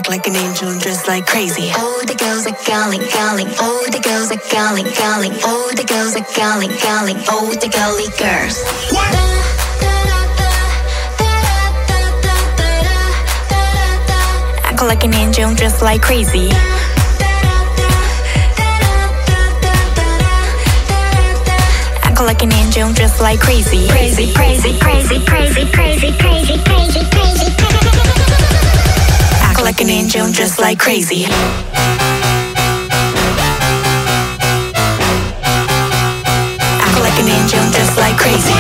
like an angel, dressed like crazy. Oh, the girls are calling, calling. Oh, the girls are calling, calling. Oh, the girls are calling, calling. Oh, the girly girls. What? Act like an angel, dressed like crazy. Act like an angel, dressed like crazy. Crazy, crazy, crazy, crazy, crazy, crazy, crazy, crazy. Act like an angel, dressed like crazy. Act like an angel, dressed like crazy.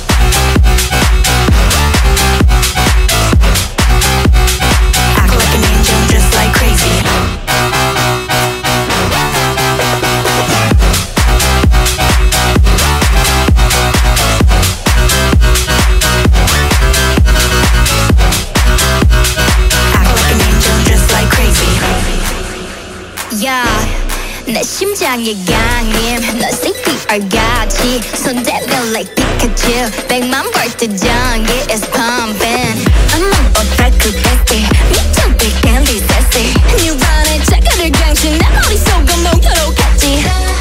Act like an angel, dressed like crazy. 내 심장의 강림 너 CPR 같이 손대면 like Pikachu 100만 볼트 전기 is pumping I'm on attack bestie 미쳐 big candy sassy 뉴런의 자가를 강신 내 머릿속은 몽타로겠지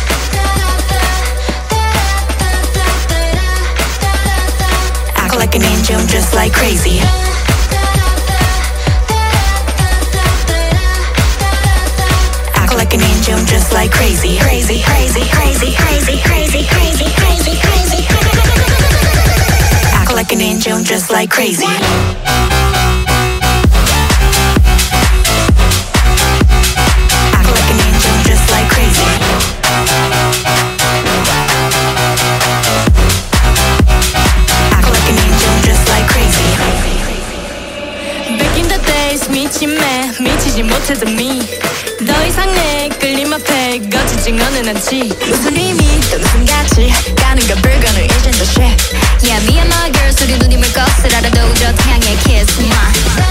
Act like an angel, just like crazy. Like an angel, just like crazy. Crazy, crazy, crazy, crazy, crazy, crazy, crazy, crazy. Act like an angel, just like crazy. Act like an angel, just like crazy. Act like an angel, just like crazy. Back in the days 미침에 미치지 못했던 me 더 이상 내 끌림 앞에 거치지 않는 않지 무슨 의미 또 무슨 가치 가는 건 불가능 이젠 더 shit Yeah me and my girls 우리 눈이 물 것을 알아도 저 태양의 kiss my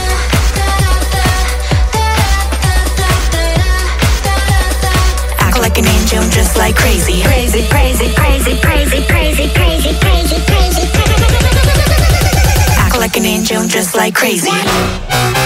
Act like an angel, just like crazy. Crazy, crazy, crazy, crazy, crazy, crazy, crazy, crazy. Act like an angel, just like crazy.